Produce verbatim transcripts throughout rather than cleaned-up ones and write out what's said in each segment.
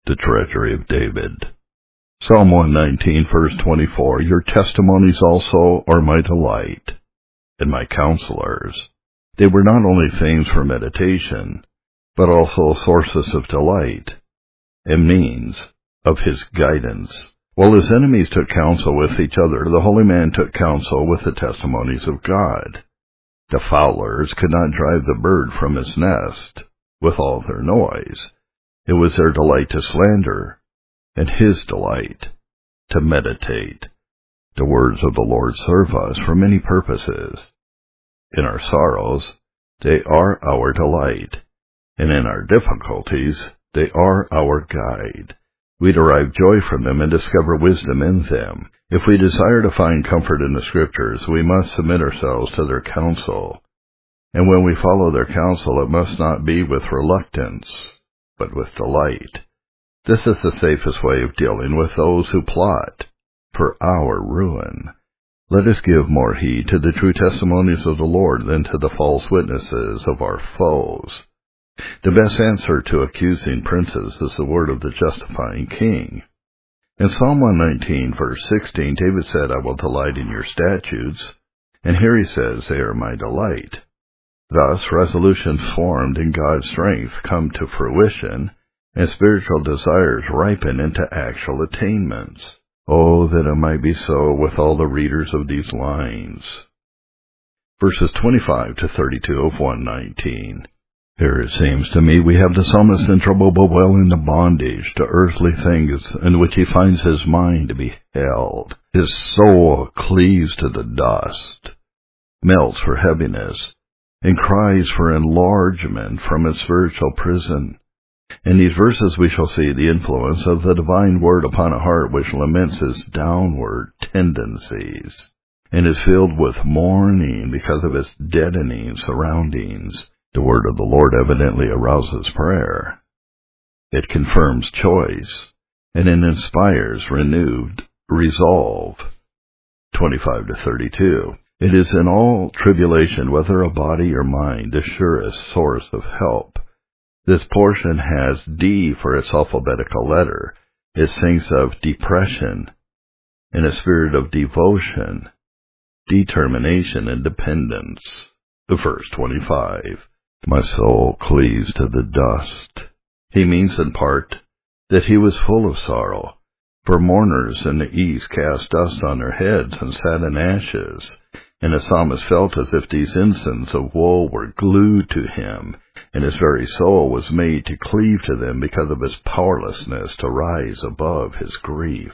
The treasury of David. Psalm one nineteen, verse twenty-four, Your testimonies also are my delight, and my counselors. They were not only themes for meditation, but also sources of delight, and means of his guidance. While his enemies took counsel with each other, the holy man took counsel with the testimonies of God. The fowlers could not drive the bird from his nest with all their noise. It was their delight to slander, and his delight to meditate. The words of the Lord serve us for many purposes. In our sorrows, they are our delight, and in our difficulties, they are our guide. We derive joy from them and discover wisdom in them. If we desire to find comfort in the Scriptures, we must submit ourselves to their counsel. And when we follow their counsel, it must not be with reluctance, but with delight. This is the safest way of dealing with those who plot for our ruin. Let us give more heed to the true testimonies of the Lord than to the false witnesses of our foes. The best answer to accusing princes is the word of the justifying king. In Psalm one nineteen, verse sixteen, David said, I will delight in your statutes, and here he says, they are my delight. Thus, resolutions formed in God's strength come to fruition, and spiritual desires ripen into actual attainments. Oh, that it might be so with all the readers of these lines. Verses twenty-five to thirty-two of one nineteen. Here it seems to me we have the psalmist in trouble but well into bondage to earthly things in which he finds his mind to be held. His soul cleaves to the dust, melts for heaviness, and cries for enlargement from its spiritual prison. In these verses we shall see the influence of the divine word upon a heart which laments its downward tendencies, and is filled with mourning because of its deadening surroundings. The word of the Lord evidently arouses prayer. It confirms choice, and it inspires renewed resolve. twenty-five to thirty-two. It is in all tribulation, whether of body or mind, the surest source of help. This portion has D for its alphabetical letter. It thinks of depression in a spirit of devotion, determination, and dependence. Verse twenty-five. My soul cleaves to the dust. He means in part that he was full of sorrow, for mourners in the east cast dust on their heads and sat in ashes, and the psalmist felt as if these ensigns of woe were glued to him, and his very soul was made to cleave to them because of his powerlessness to rise above his grief.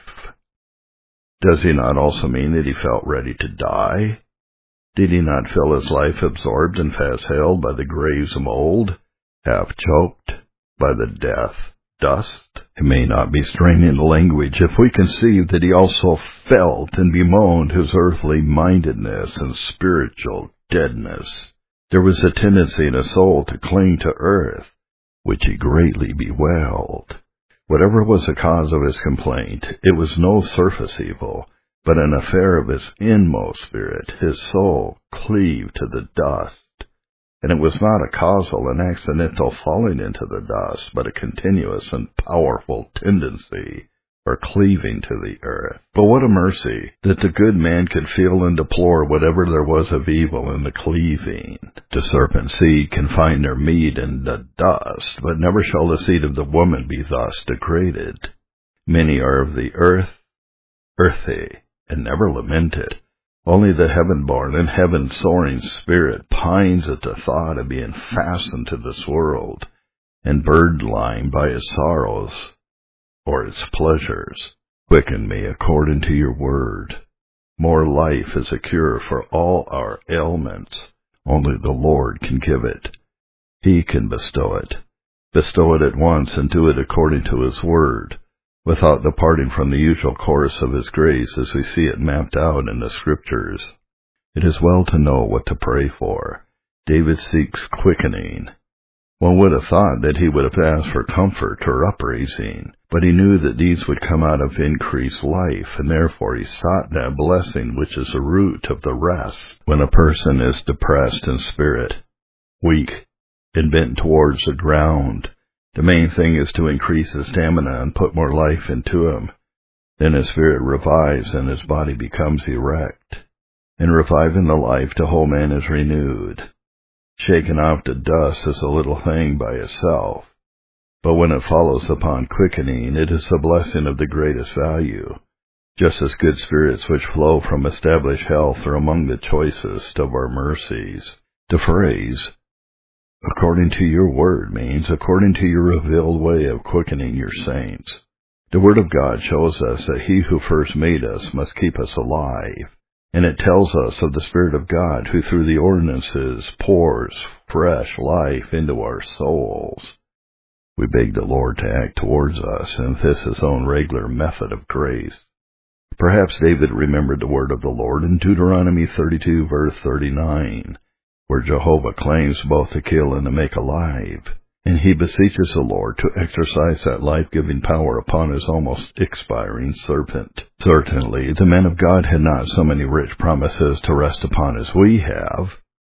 Does he not also mean that he felt ready to die? Did he not feel his life absorbed and fast-held by the grave's mold, half-choked by the death dust? It may not be straining the language if we conceive that he also felt and bemoaned his earthly mindedness and spiritual deadness. There was a tendency in his soul to cling to earth, which he greatly bewailed. Whatever was the cause of his complaint, it was no surface evil, but an affair of his inmost spirit. His soul cleaved to the dust, and it was not a causal and accidental falling into the dust, but a continuous and powerful tendency or cleaving to the earth. But what a mercy that the good man could feel and deplore whatever there was of evil in the cleaving. The serpent's seed can find their meat in the dust, but never shall the seed of the woman be thus degraded. Many are of the earth, earthy, and never lament it. Only the heaven-born and heaven-soaring spirit pines at the thought of being fastened to this world, and bird-lime by its sorrows or its pleasures. Quicken me according to your word. More life is a cure for all our ailments. Only the Lord can give it. He can bestow it. Bestow it at once and do it according to his word, without departing from the usual course of his grace as we see it mapped out in the Scriptures. It is well to know what to pray for. David seeks quickening. One would have thought that he would have asked for comfort or upraising, but he knew that these would come out of increased life, and therefore he sought that blessing which is the root of the rest. When a person is depressed in spirit, weak, and bent towards the ground, The main thing is to increase his stamina and put more life into him. Then his spirit revives and his body becomes erect. In reviving the life, the whole man is renewed. Shaken off to dust is a little thing by itself, but when it follows upon quickening, it is a blessing of the greatest value. Just as good spirits which flow from established health are among the choicest of our mercies. The phrase, according to your word, means according to your revealed way of quickening your saints. The word of God shows us that he who first made us must keep us alive, and it tells us of the Spirit of God who through the ordinances pours fresh life into our souls. We beg the Lord to act towards us, and this his own regular method of grace. Perhaps David remembered the word of the Lord in Deuteronomy thirty-two, verse thirty-nine, where Jehovah claims both to kill and to make alive, and he beseeches the Lord to exercise that life-giving power upon his almost expiring servant. Certainly, the man of God had not so many rich promises to rest upon as we have,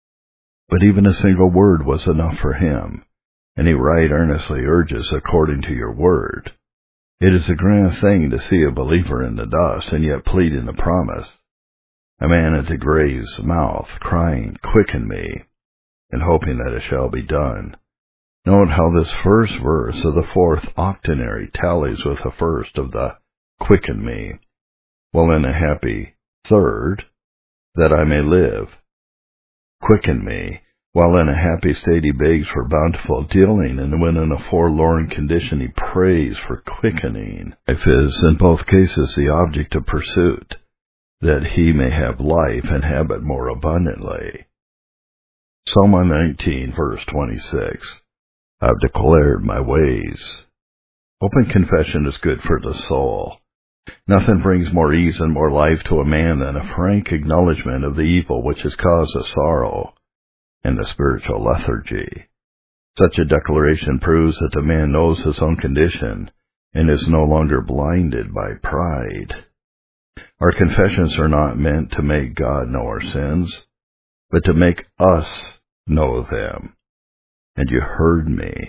but even a single word was enough for him, and he right earnestly urges, according to your word. It is a grand thing to see a believer in the dust and yet pleading the promise. A man at the grave's mouth crying, quicken me, and hoping that it shall be done. Note how this first verse of the fourth octenary tallies with the first of the quicken me, while in a happy third, that I may live. Quicken me, while in a happy state he begs for bountiful dealing, and when in a forlorn condition he prays for quickening. Life is, in both cases, the object of pursuit, that he may have life and have it more abundantly. Psalm one nineteen, verse twenty-six. I've declared my ways. Open confession is good for the soul. Nothing brings more ease and more life to a man than a frank acknowledgement of the evil which has caused us sorrow and the spiritual lethargy. Such a declaration proves that the man knows his own condition and is no longer blinded by pride. Our confessions are not meant to make God know our sins, but to make us know them. And you heard me.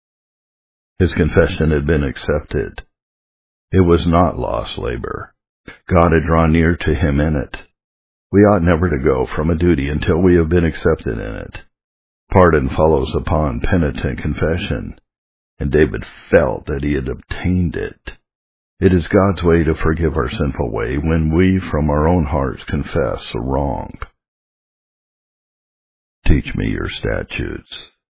His confession had been accepted. It was not lost labor. God had drawn near to him in it. We ought never to go from a duty until we have been accepted in it. Pardon follows upon penitent confession, and David felt that he had obtained it. It is God's way to forgive our sinful way when we from our own hearts confess a wrong. Teach me your statutes.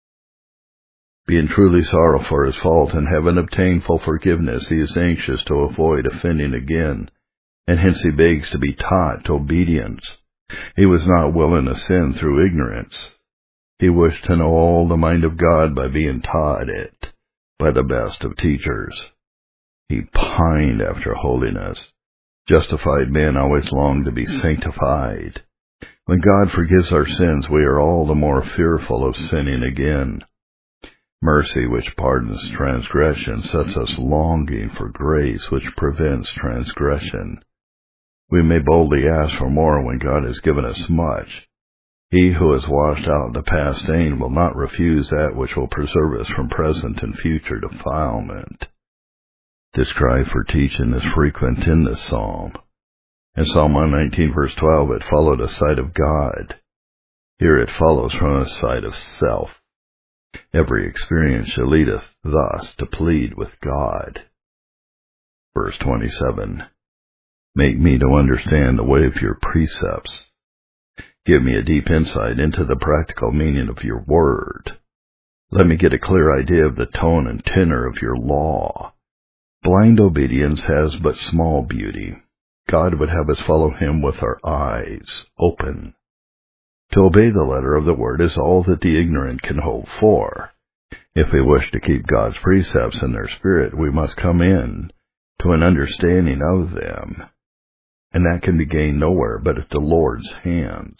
Being truly sorrowful for his fault and having obtained full forgiveness, he is anxious to avoid offending again, and hence he begs to be taught obedience. He was not willing to sin through ignorance. He wished to know all the mind of God by being taught it by the best of teachers. He pined after holiness. Justified men always long to be sanctified. When God forgives our sins, we are all the more fearful of sinning again. Mercy which pardons transgression sets us longing for grace which prevents transgression. We may boldly ask for more when God has given us much. He who has washed out the past stain will not refuse that which will preserve us from present and future defilement. This cry for teaching is frequent in this psalm. In Psalm one nineteen, verse twelve, it followed a sight of God. Here it follows from a sight of self. Every experience shall lead us thus to plead with God. Verse twenty-seven. Make me to understand the way of your precepts. Give me a deep insight into the practical meaning of your word. Let me get a clear idea of the tone and tenor of your law. Blind obedience has but small beauty. God would have us follow him with our eyes open. To obey the letter of the word is all that the ignorant can hope for. If we wish to keep God's precepts in their spirit, we must come in to an understanding of them, and that can be gained nowhere but at the Lord's hands.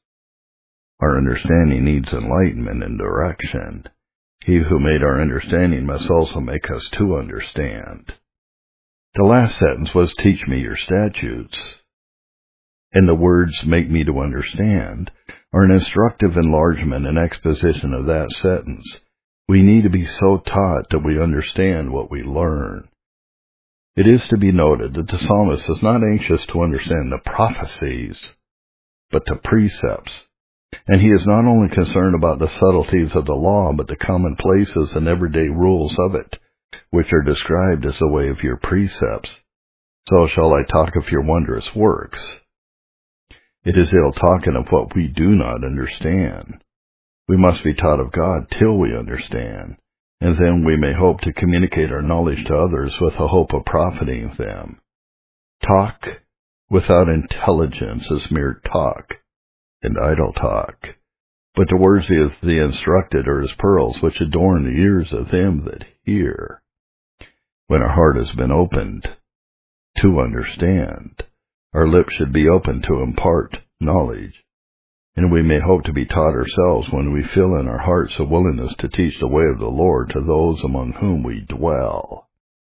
Our understanding needs enlightenment and direction. He who made our understanding must also make us to understand. The last sentence was, teach me your statutes. And the words, make me to understand, are an instructive enlargement and exposition of that sentence. We need to be so taught that we understand what we learn. It is to be noted that the psalmist is not anxious to understand the prophecies, but the precepts. And he is not only concerned about the subtleties of the law, but the commonplaces and everyday rules of it, which are described as the way of your precepts. So shall I talk of your wondrous works. It is ill talking of what we do not understand. We must be taught of God till we understand, and then we may hope to communicate our knowledge to others with the hope of profiting them. Talk without intelligence is mere talk and idle talk, but the words of the instructed are as pearls which adorn the ears of them that hear. When our heart has been opened to understand, our lips should be open to impart knowledge, and we may hope to be taught ourselves when we feel in our hearts a willingness to teach the way of the Lord to those among whom we dwell.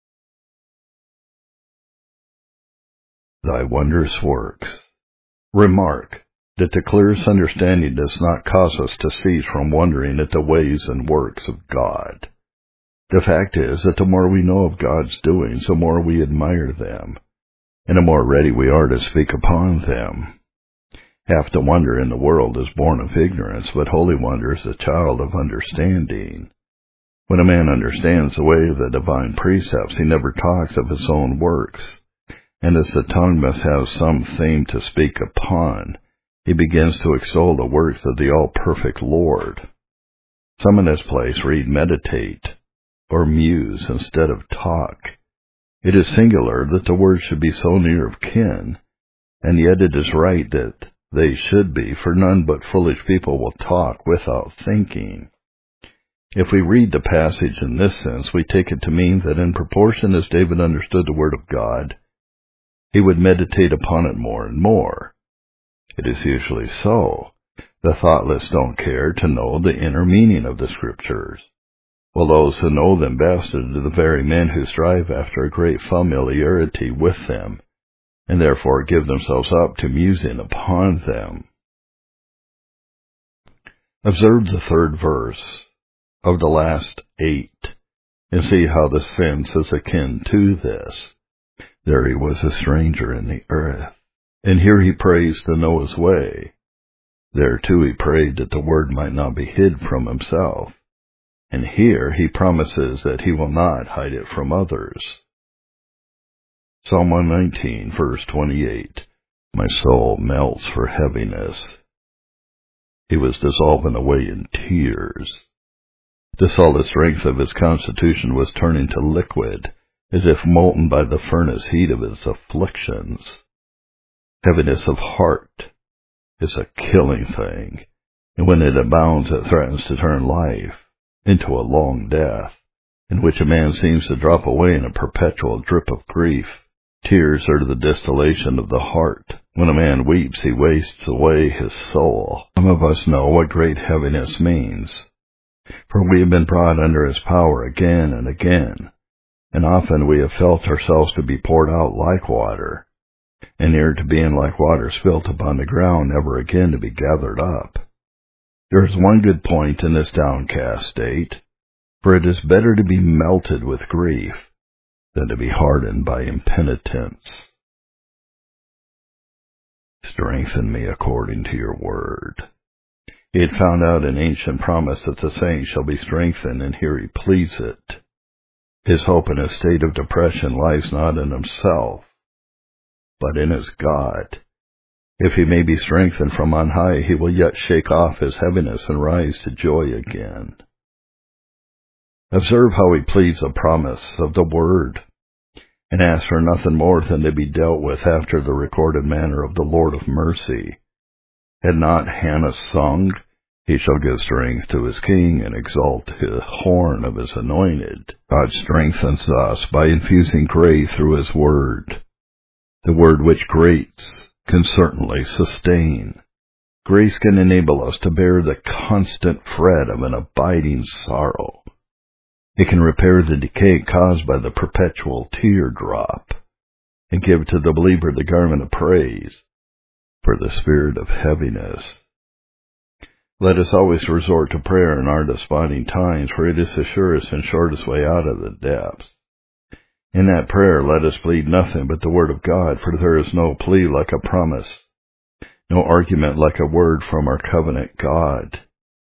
Thy wondrous works. Remark that the clearest understanding does not cause us to cease from wondering at the ways and works of God. The fact is that the more we know of God's doings, the more we admire them, and the more ready we are to speak upon them. Half the wonder in the world is born of ignorance, but holy wonder is the child of understanding. When a man understands the way of the divine precepts, he never talks of his own works, and as the tongue must have some theme to speak upon, he begins to extol the works of the all-perfect Lord. Some in this place read meditate or muse instead of talk. It is singular that the words should be so near of kin, and yet it is right that they should be, for none but foolish people will talk without thinking. If we read the passage in this sense, we take it to mean that in proportion as David understood the Word of God, he would meditate upon it more and more. It is usually so. The thoughtless don't care to know the inner meaning of the Scriptures, while those who know them best are the very men who strive after a great familiarity with them, and therefore give themselves up to musing upon them. Observe the third verse of the last eight, and see how the sense is akin to this. There he was a stranger in the earth, and here he prays to know his way. There too he prayed that the word might not be hid from himself, and here he promises that he will not hide it from others. Psalm one nineteen, verse twenty-eight. My soul melts for heaviness. He was dissolving away in tears. The solid strength of his constitution was turning to liquid, as if molten by the furnace heat of his afflictions. Heaviness of heart is a killing thing, and when it abounds it threatens to turn life into a long death, in which a man seems to drop away in a perpetual drip of grief. Tears are the distillation of the heart. When a man weeps, he wastes away his soul. Some of us know what great heaviness means, for we have been brought under his power again and again, and often we have felt ourselves to be poured out like water, and near to being like water spilt upon the ground, never again to be gathered up. There is one good point in this downcast state, for it is better to be melted with grief than to be hardened by impenitence. Strengthen me according to your word. He had found out an ancient promise that the saints shall be strengthened, and here he pleads it. His hope in a state of depression lies not in himself, but in his God. If he may be strengthened from on high, he will yet shake off his heaviness and rise to joy again. Observe how he pleads the promise of the word, and asks for nothing more than to be dealt with after the recorded manner of the Lord of mercy. Had not Hannah sung, He shall give strength to his king and exalt the horn of his anointed? God strengthens us by infusing grace through his word. The word which grates can certainly sustain. Grace can enable us to bear the constant fret of an abiding sorrow. It can repair the decay caused by the perpetual teardrop, and give to the believer the garment of praise for the spirit of heaviness. Let us always resort to prayer in our desponding times, for it is the surest and shortest way out of the depths. In that prayer let us plead nothing but the word of God, for there is no plea like a promise, no argument like a word from our covenant God.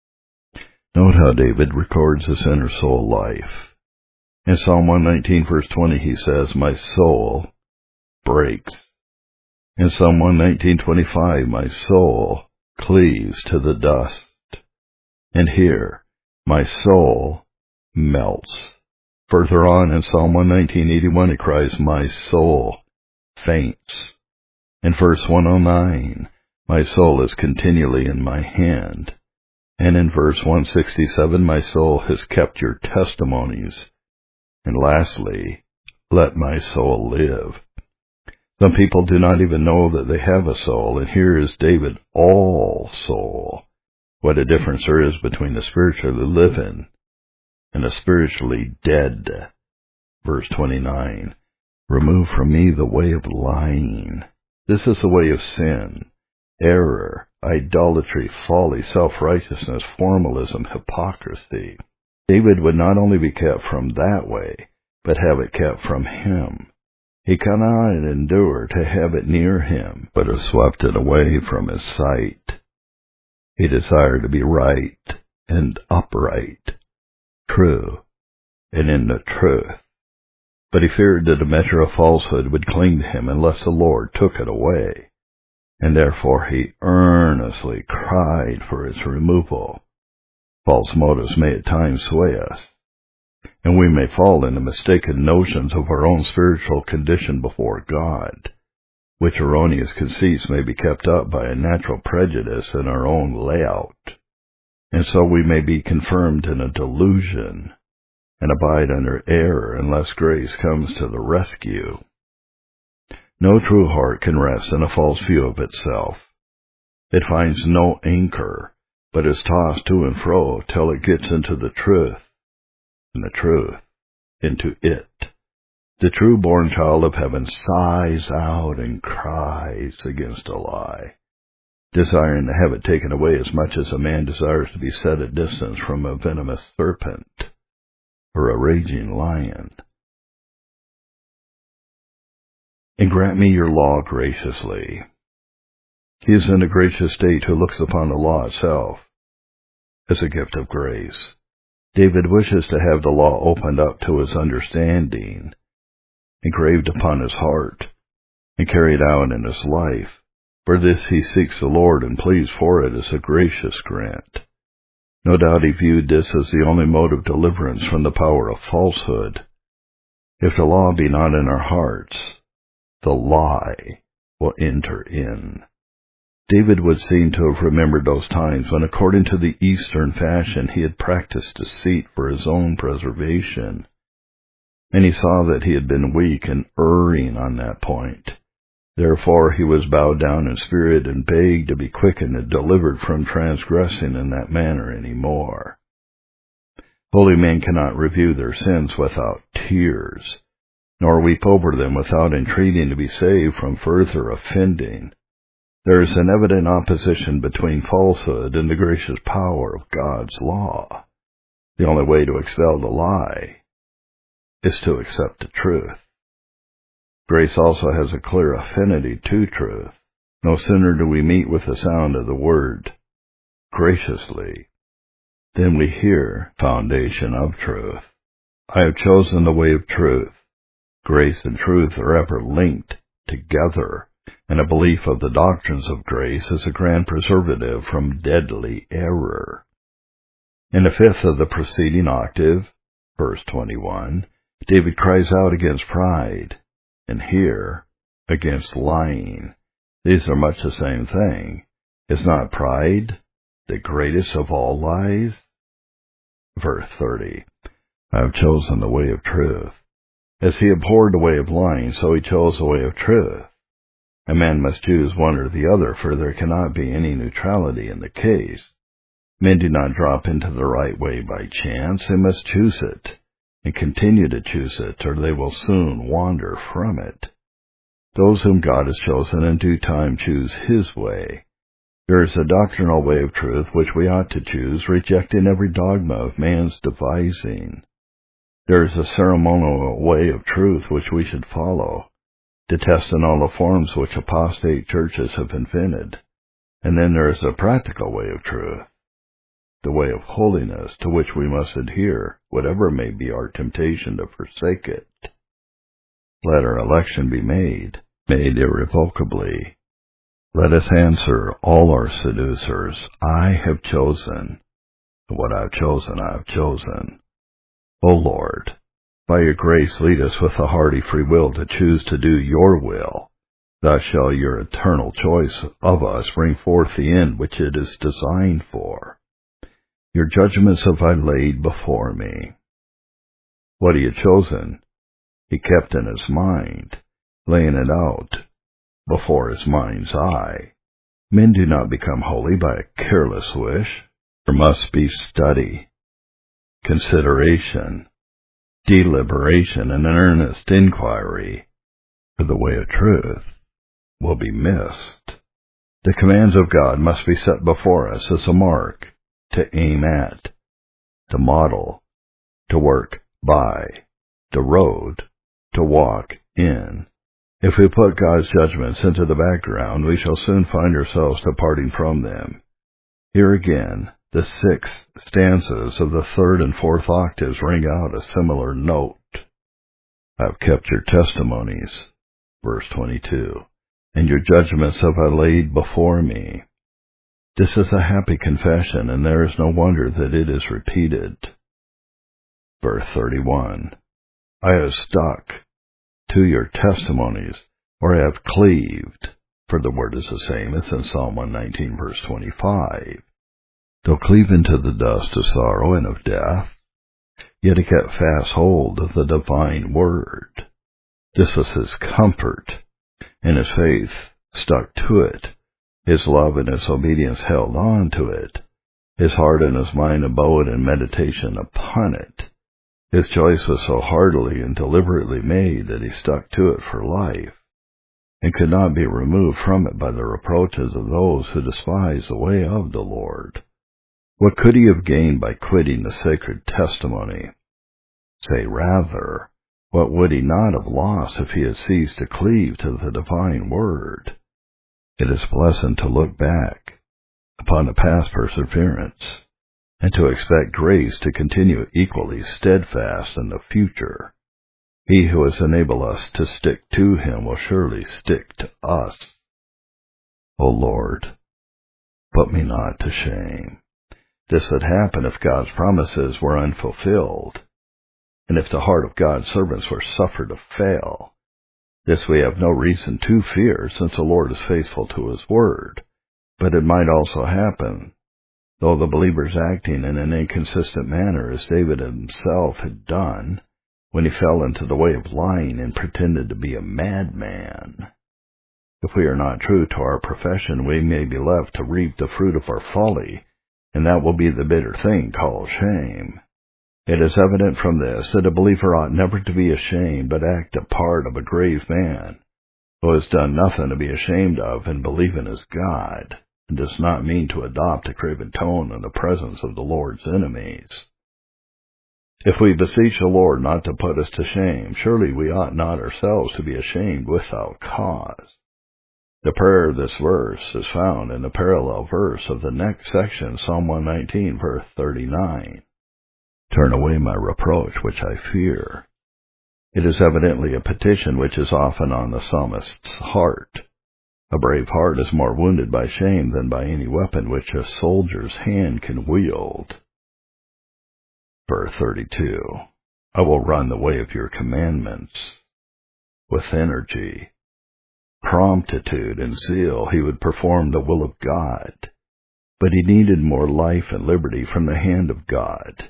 Note how David records his inner soul life. In Psalm one nineteen, verse twenty, he says, "My soul breaks." In Psalm one nineteen, twenty-five, "My soul cleaves to the dust." And here, "My soul melts." Further on in Psalm one nineteen, eighty-one, he cries, "My soul faints." In verse one oh nine, "My soul is continually in my hand." And in verse one sixty-seven, "My soul has kept your testimonies." And lastly, "Let my soul live." Some people do not even know that they have a soul, and here is David all soul. What a difference there is between a spiritually living and a spiritually dead. Verse twenty-nine, "Remove from me the way of lying." This is the way of sin, error, idolatry, folly, self-righteousness, formalism, hypocrisy. David would not only be kept from that way, but have it kept from him. He cannot endure to have it near him, but have swept it away from his sight. He desired to be right and upright, true, and in the truth. But he feared that a measure of falsehood would cling to him unless the Lord took it away, and therefore he earnestly cried for its removal. False motives may at times sway us, and we may fall into mistaken notions of our own spiritual condition before God, which erroneous conceits may be kept up by a natural prejudice in our own layout, and so we may be confirmed in a delusion and abide under error unless grace comes to the rescue. No true heart can rest in a false view of itself. It finds no anchor, but is tossed to and fro till it gets into the truth, and the truth into it. The true-born child of heaven sighs out and cries against a lie, desiring to have it taken away as much as a man desires to be set at distance from a venomous serpent or a raging lion. And grant me your law graciously. He is in a gracious state who looks upon the law itself as a gift of grace. David wishes to have the law opened up to his understanding, engraved upon his heart, and carried out in his life. For this he seeks the Lord and pleads for it as a gracious grant. No doubt he viewed this as the only mode of deliverance from the power of falsehood. If the law be not in our hearts, the lie will enter in. David would seem to have remembered those times when, according to the Eastern fashion, he had practiced deceit for his own preservation. And he saw that he had been weak and erring on that point. Therefore he was bowed down in spirit and begged to be quickened and delivered from transgressing in that manner any more. Holy men cannot review their sins without tears, nor weep over them without entreating to be saved from further offending. There is an evident opposition between falsehood and the gracious power of God's law. The only way to expel the lie is to accept the truth. Grace also has a clear affinity to truth. No sooner do we meet with the sound of the word graciously than we hear foundation of truth. I have chosen the way of truth. Grace and truth are ever linked together, and a belief of the doctrines of grace is a grand preservative from deadly error. In the fifth of the preceding octave, verse twenty-one, David cries out against pride, and here, against lying. These are much the same thing. Is not pride the greatest of all lies? Verse thirty, I have chosen the way of truth. As he abhorred the way of lying, so he chose the way of truth. A man must choose one or the other, for there cannot be any neutrality in the case. Men do not drop into the right way by chance. They must choose it, and continue to choose it, or they will soon wander from it. Those whom God has chosen in due time choose his way, There is a doctrinal way of truth which we ought to choose, rejecting every dogma of man's devising. There is a ceremonial way of truth which we should follow, detesting all the forms which apostate churches have invented. And then there is a practical way of truth, the way of holiness, to which we must adhere, whatever may be our temptation to forsake it. Let our election be made, made irrevocably. Let us answer all our seducers, I have chosen. What I have chosen, I have chosen. O Lord, by your grace lead us with a hearty free will to choose to do your will. Thus shall your eternal choice of us bring forth the end which it is designed for. Your judgments have I laid before me. What he had chosen, he kept in his mind, laying it out before his mind's eye. Men do not become holy by a careless wish. There must be study, consideration, deliberation, and an earnest inquiry, for the way of truth will be missed. The commands of God must be set before us as a mark to aim at, to model, to work by, the road to walk in. If we put God's judgments into the background, we shall soon find ourselves departing from them. Here again, the sixth stanzas of the third and fourth octaves ring out a similar note. I have kept your testimonies, verse twenty-two, and your judgments have I laid before me. This is a happy confession, and there is no wonder that it is repeated. Verse thirty-one, I have stuck to your testimonies, or I have cleaved, for the word is the same as in Psalm one nineteen, verse twenty-five. Though cleaving to the dust of sorrow and of death, yet he kept fast hold of the divine word. This was his comfort, and his faith stuck to it. His love and his obedience held on to it. His heart and his mind abode in meditation upon it. His choice was so heartily and deliberately made that he stuck to it for life, and could not be removed from it by the reproaches of those who despise the way of the Lord. What could he have gained by quitting the sacred testimony? Say rather, what would he not have lost if he had ceased to cleave to the divine word? It is pleasant to look back upon the past perseverance, and to expect grace to continue equally steadfast in the future. He who has enabled us to stick to him will surely stick to us. O Lord, put me not to shame. This would happen if God's promises were unfulfilled, and if the heart of God's servants were suffered to fail. This we have no reason to fear, since the Lord is faithful to his word. But it might also happen, though the believers acting in an inconsistent manner, as David himself had done, when he fell into the way of lying and pretended to be a madman. If we are not true to our profession, we may be left to reap the fruit of our folly, and that will be the bitter thing called shame. It is evident from this that a believer ought never to be ashamed, but act the part of a grave man, who has done nothing to be ashamed of and believe in his God, and does not mean to adopt a craven tone in the presence of the Lord's enemies. If we beseech the Lord not to put us to shame, surely we ought not ourselves to be ashamed without cause. The prayer of this verse is found in the parallel verse of the next section, Psalm one nineteen, verse thirty-nine. Turn away my reproach, which I fear. It is evidently a petition which is often on the psalmist's heart. A brave heart is more wounded by shame than by any weapon which a soldier's hand can wield. Verse thirty-two. I will run the way of your commandments. With energy, promptitude, and zeal he would perform the will of God, but he needed more life and liberty from the hand of God.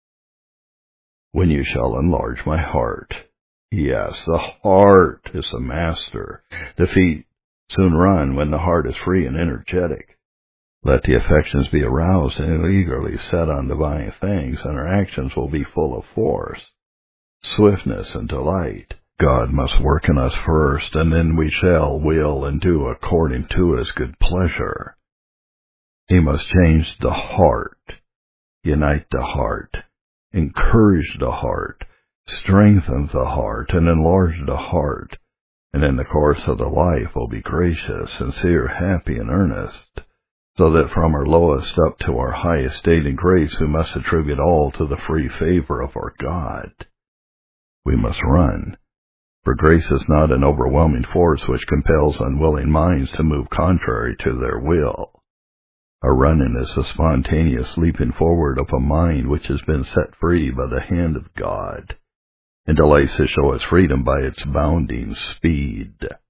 When you shall enlarge my heart. Yes, the heart is the master. The feet soon run when the heart is free and energetic. Let the affections be aroused and eagerly set on divine things, and our actions will be full of force, swiftness, and delight. God must work in us first, and then we shall will and do according to his good pleasure. He must change the heart, unite the heart, encourage the heart, strengthen the heart, and enlarge the heart, and in the course of the life will be gracious, sincere, happy, and earnest, so that from our lowest up to our highest state in grace we must attribute all to the free favor of our God. We must run, for grace is not an overwhelming force which compels unwilling minds to move contrary to their will. Our running is the spontaneous leaping forward of a mind which has been set free by the hand of God, and delights to show its freedom by its bounding speed.